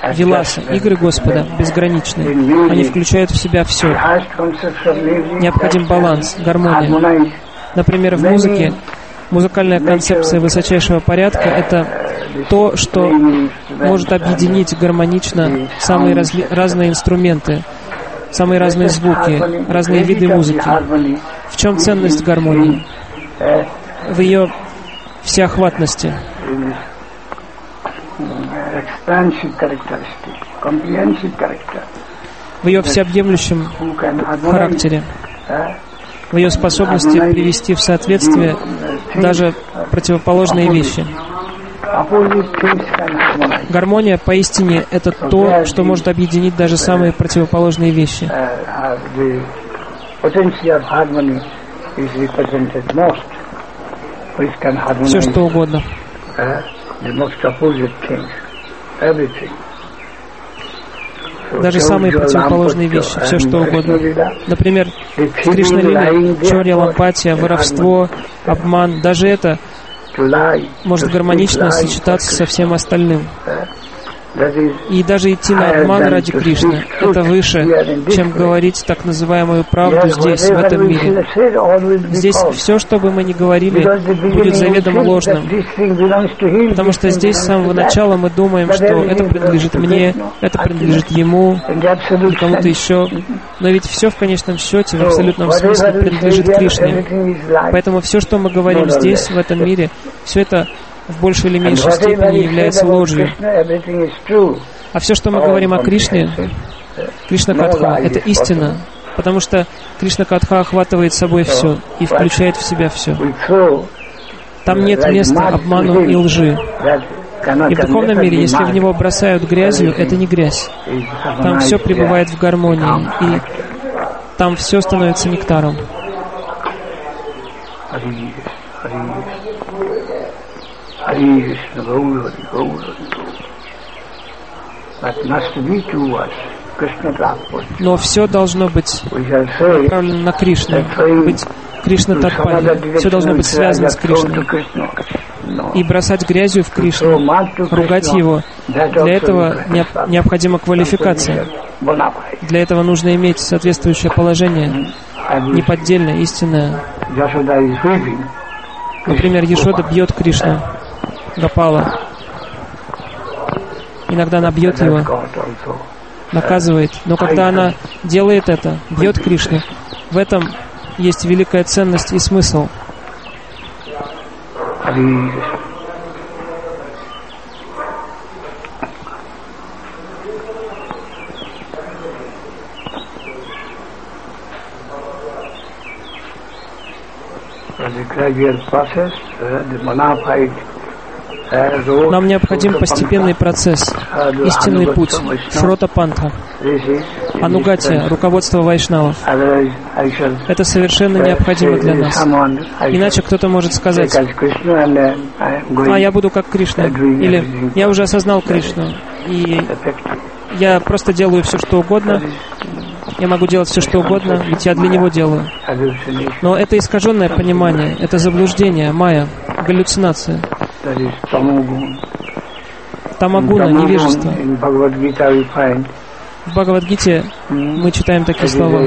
Виласа, игры Господа, безграничны. Они включают в себя все. Необходим баланс, гармония. Например, в музыке музыкальная концепция высочайшего порядка — это то, что может объединить гармонично самые разные инструменты, самые разные звуки, разные виды музыки. В чем ценность гармонии? В ее всеохватности. В ее всеобъемлющем характере. В ее способности привести в соответствие даже противоположные вещи. Гармония поистине это то, что может объединить даже самые противоположные вещи. Все что угодно. Даже самые противоположные вещи, все что угодно. Например, в Кришна-лиле чорья, лампатия, воровство, обман, даже это может гармонично сочетаться со всем остальным. И даже идти на обман ради Кришны — это выше, чем говорить так называемую правду здесь, в этом мире. Здесь все, что бы мы ни говорили, будет заведомо ложным. Потому что здесь с самого начала мы думаем, что это принадлежит мне, это принадлежит ему, и кому-то еще. Но ведь все в конечном счете, в абсолютном смысле, принадлежит Кришне. Поэтому все, что мы говорим здесь, в этом мире, все это в большей или меньшей степени является ложью. А все, что мы говорим о Кришне, Кришна-катха, это истина, потому что Кришна-катха охватывает собой все и включает в себя все. Там нет места обману и лжи. И в духовном мире, если в него бросают грязью, это не грязь. Там все пребывает в гармонии, и там все становится нектаром. Но все должно быть направлено на Кришну, быть Кришна-татпарья. Все должно быть связано с Кришной. И бросать грязью в Кришну, ругать Его, для этого необходима квалификация. Для этого нужно иметь соответствующее положение, неподдельное, истинное. Например, Яшода бьет Кришну, Гопала. Иногда она бьет его, наказывает. Но когда она делает это, бьет Кришну, в этом есть великая ценность и смысл. Нам необходим постепенный процесс, истинный путь, Шрота-пантха, анугатия, руководство вайшнавов. Это совершенно необходимо для нас. Иначе кто-то может сказать: «А я буду как Кришна», или «Я уже осознал Кришну, и я просто делаю все, что угодно». Я могу делать все, что угодно, ведь я для него делаю. Но это искаженное понимание, это заблуждение, майя, галлюцинация. Тамагуна, невежество. В Бхагавад-гите мы читаем такие слова.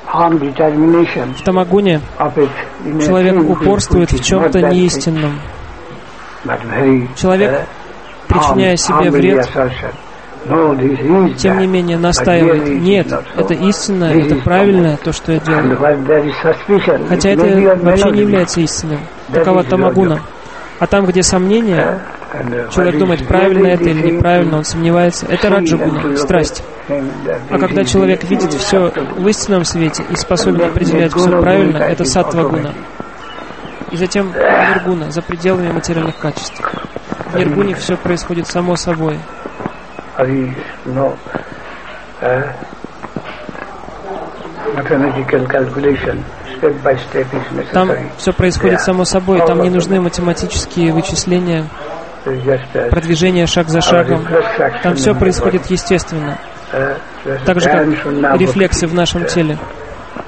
В тамагуне человек упорствует в чем-то неистинном. Человек, причиняя себе вред, тем не менее настаивает: нет, это истинное, это правильное, то, что я делаю. Хотя это вообще не является истинным. Такова тамагуна. А там, где сомнения, человек думает, правильно это или неправильно, он сомневается. Это раджагуна, страсть. А когда человек видит все в истинном свете и способен определять все правильно, это саттвагуна. И затем ниргуна, за пределами материальных качеств. В ниргуне все происходит само собой. Там все происходит само собой, там не нужны математические вычисления, продвижение шаг за шагом. Там все происходит естественно, так же как рефлексы в нашем теле.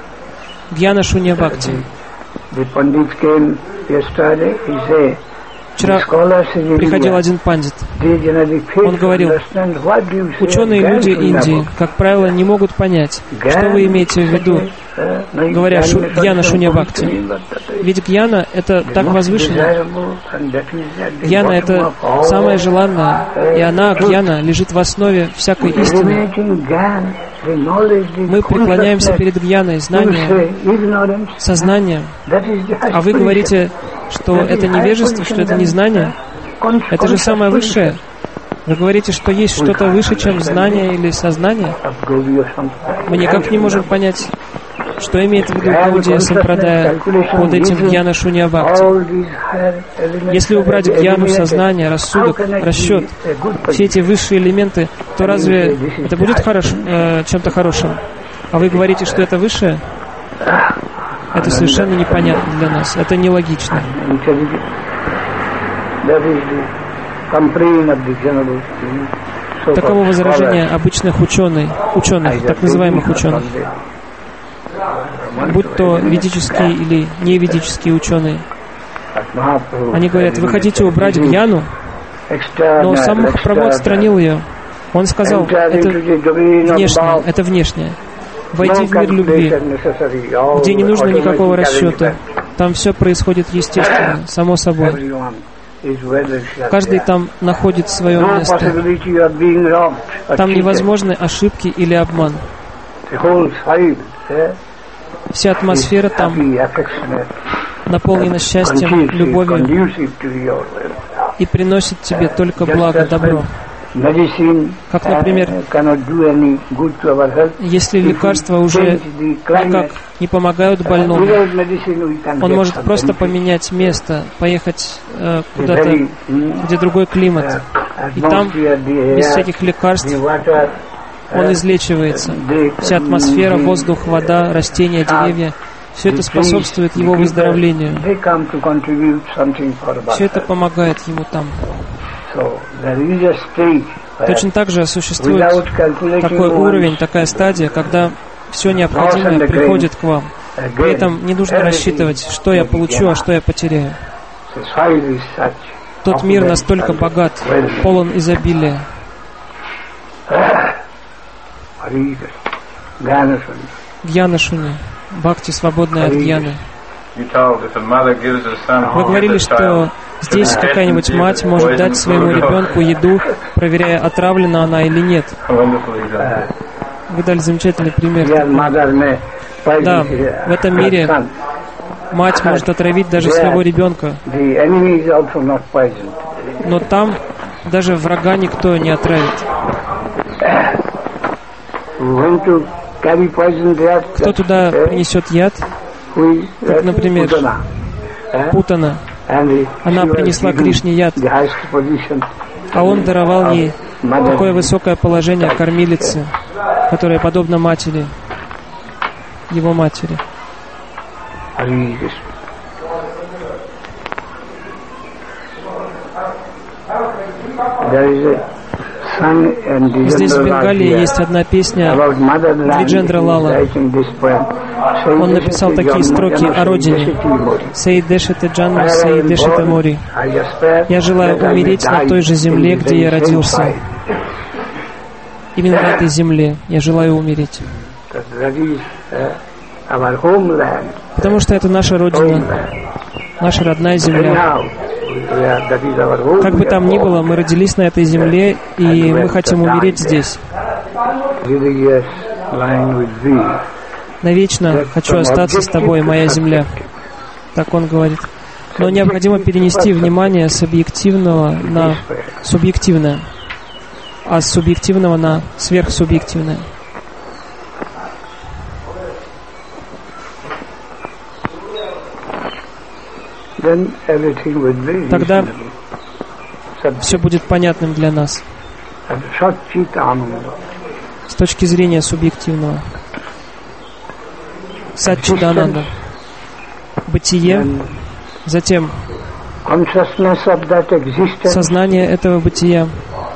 Гьяна Шунья Бхакти. Вчера приходил один пандит. Он говорил, ученые люди Индии, как правило, не могут понять, что вы имеете в виду, говоря гьяна шунья бхакти. Ведь гьяна — это так возвышенно. Гьяна — это самое желанное, и она, гьяна, лежит в основе всякой истины. Мы преклоняемся перед гьяной, знанием, сознанием. А вы говорите, что это невежество, что это незнание? Это же самое высшее. Вы говорите, что есть что-то выше, чем знание или сознание? Мы никак не можем понять, что имеет в виду Гаудия Сампрадая под этим гьяна шунья бхакти. Если убрать гьяну, сознание, рассудок, расчет, все эти высшие элементы, то разве это будет чем-то хорошим? А вы говорите, что это высшее? Это совершенно непонятно для нас. Это нелогично. Таково возражение обычных ученых, так называемых ученых. Будь то ведические или неведические ученые. Они говорят, вы хотите убрать гьяну, но сам Махапрабху отстранил ее. Он сказал, это внешнее. Войди в мир любви, где не нужно никакого расчета. Там все происходит естественно, само собой. Каждый там находит свое место. Там невозможны ошибки или обман. Вся атмосфера там наполнена счастьем, любовью и приносит тебе только благо, добро. Как, например, если лекарства уже никак не помогают больному, он может просто поменять место, поехать куда-то, где другой климат. И там, без всяких лекарств, он излечивается. Вся атмосфера, воздух, вода, растения, деревья, все это способствует его выздоровлению. Все это помогает ему там. Точно так же существует такой уровень, такая стадия, когда все необходимое приходит к вам. При этом не нужно рассчитывать, что я получу, а что я потеряю. Тот мир настолько богат, полон изобилия. Гьяна шунья, бхакти, свободная от гьяны. Вы говорили, что здесь какая-нибудь мать может дать своему ребенку еду, проверяя, отравлена она или нет. Вы дали замечательный пример. Да, в этом мире мать может отравить даже своего ребенка. Но там даже врага никто не отравит. Кто туда принесет яд, как, например, Путана, она принесла Кришне яд, а он даровал ей такое высокое положение кормилицы, которая подобна матери, его матери. Здесь в Бенгалии есть одна песня Виджендра Лала. Он написал такие строки о родине. «Сей дешете джанма, сей дешете мори». «Я желаю умереть на той же земле, где я родился». Именно на этой земле я желаю умереть. Потому что это наша родина, наша родная земля. Как бы там ни было, мы родились на этой земле, и мы хотим умереть здесь. Навечно хочу остаться с тобой, моя земля. Так он говорит. Но необходимо перенести внимание с объективного на субъективное, а с субъективного на сверхсубъективное. Тогда все будет понятным для нас с точки зрения субъективного. Сатчидананда. Бытие, затем сознание этого бытия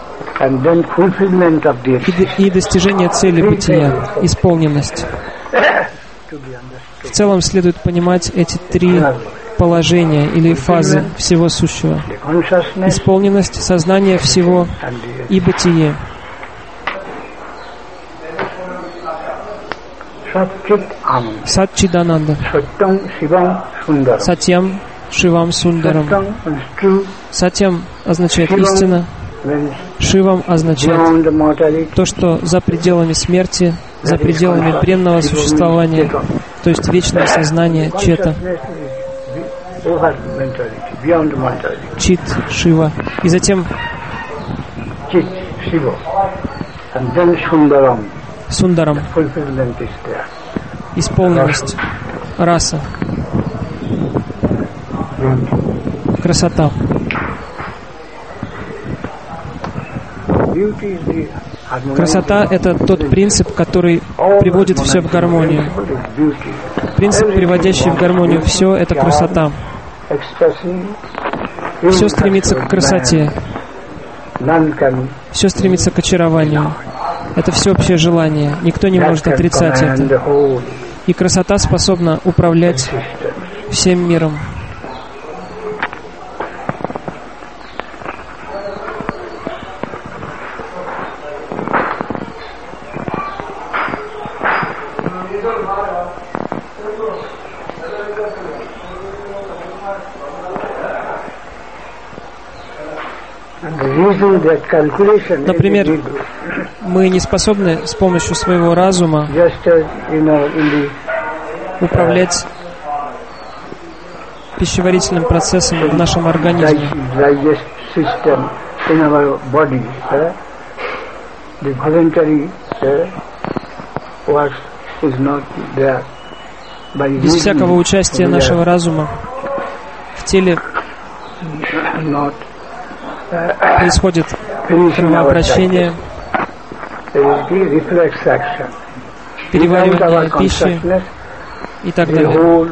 и достижение цели бытия, исполненность. В целом следует понимать эти три положения или фазы всего сущего. Исполненность сознания всего и бытие. Сатчидананда. Сатьям Шивам Сундарам. Сатьям означает истина. Шивам означает то, что за пределами смерти, за пределами бренного существования, то есть вечное сознание Чета. Чит, Шива. И затем Сундарам. Исполненность, раса, красота. Красота — это тот принцип, который приводит все в гармонию. Принцип, приводящий в гармонию все, это красота. Все стремится к красоте. Все стремится к очарованию. Это всеобщее желание. Никто не может отрицать это. И красота способна управлять всем миром. Например, мы не способны с помощью своего разума управлять пищеварительным процессом в нашем организме. Без всякого участия нашего разума в теле происходит кровообращение, переваривание пищи и так далее.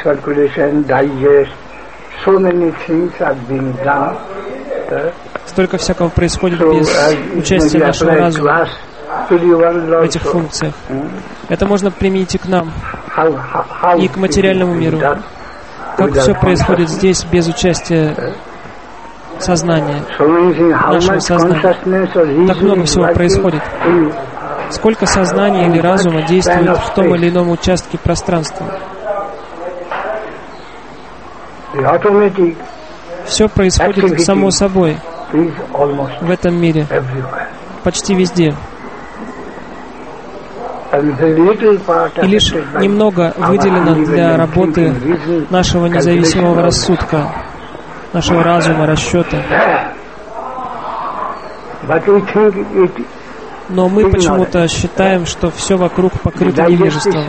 Столько всякого происходит без участия нашего разума в этих функциях. Это можно применить и к нам, и к материальному миру. Как все происходит здесь без участия сознания, нашего сознания. Так много всего происходит. Сколько сознания или разума действует в том или ином участке пространства. Все происходит само собой в этом мире, почти везде. И лишь немного выделено для работы нашего независимого рассудка, нашего разума, расчета. Но мы почему-то считаем, что все вокруг покрыто невежеством.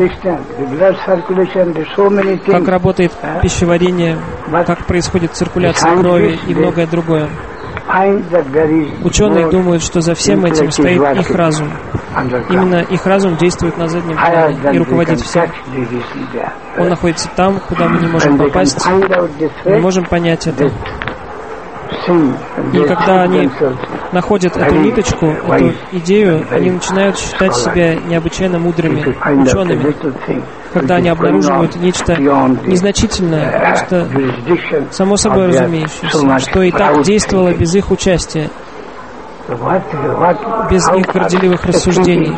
Как работает пищеварение, как происходит циркуляция крови и многое другое. Ученые думают, что за всем этим стоит их разум. Именно их разум действует на заднем плане и руководит всем. Он находится там, куда мы не можем попасть, мы не можем понять это. И когда они находят эту ниточку, эту идею, они начинают считать себя необычайно мудрыми, учеными. Когда они обнаруживают нечто незначительное, нечто само собой разумеющееся, что и так действовало без их участия, без их горделивых рассуждений.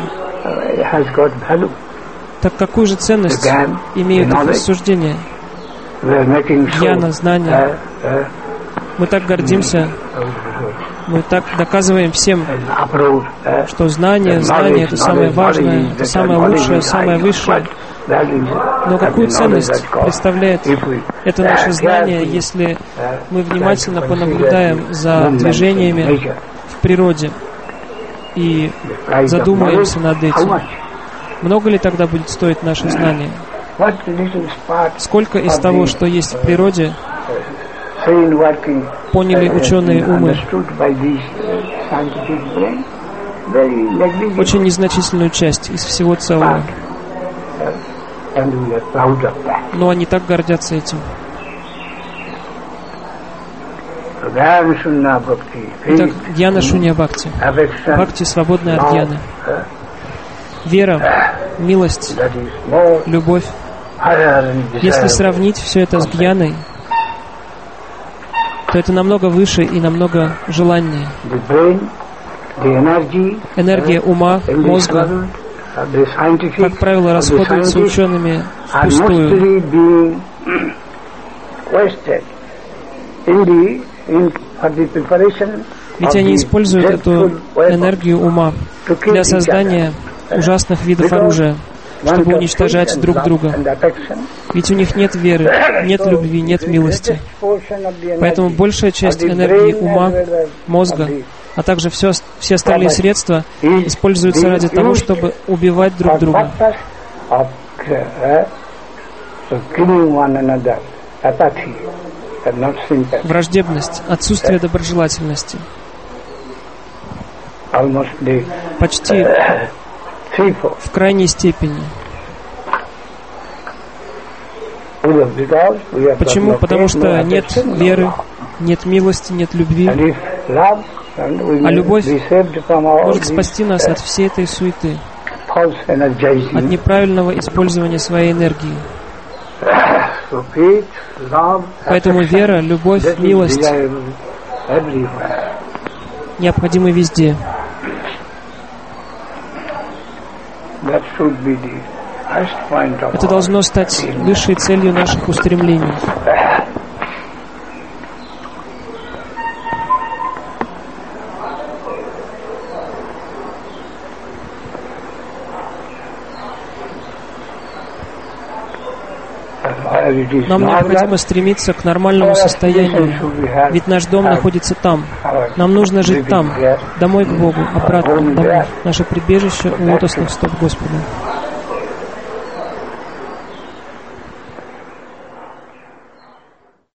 Так какую же ценность имеют их рассуждения? Гьяна, знания. Мы так гордимся, мы так доказываем всем, что знание это самое важное, это самое лучшее, самое высшее. Но какую ценность представляет это наше знание, если мы внимательно понаблюдаем за движениями в природе и задумаемся над этим? Много ли тогда будет стоить наше знание? Сколько из того, что есть в природе, поняли ученые умы? Очень незначительную часть из всего целого. Но они так гордятся этим. Итак, Дьяна Шунья Бхакти. Бхакти, свободная от Дьяны. Вера, милость, любовь Если сравнить все это с гьяной, то это намного выше и намного желаннее. Энергия ума, мозга, как правило, расходуется учеными впустую. Ведь они используют эту энергию ума для создания ужасных видов оружия, чтобы уничтожать друг друга. Ведь у них нет веры, нет любви, нет милости. Поэтому большая часть энергии ума, мозга, а также все остальные средства используются ради того, чтобы убивать друг друга. Враждебность, отсутствие доброжелательности. Почти в крайней степени. Почему? Потому что нет веры, нет милости, нет любви. А любовь может спасти нас от всей этой суеты, от неправильного использования своей энергии. Поэтому вера, любовь, милость необходимы везде. Это должно стать высшей целью наших устремлений. Нам необходимо стремиться к нормальному состоянию, ведь наш дом находится там. Нам нужно жить там, домой к Богу, обратно, домой, наше прибежище у лотосных стоп Господа.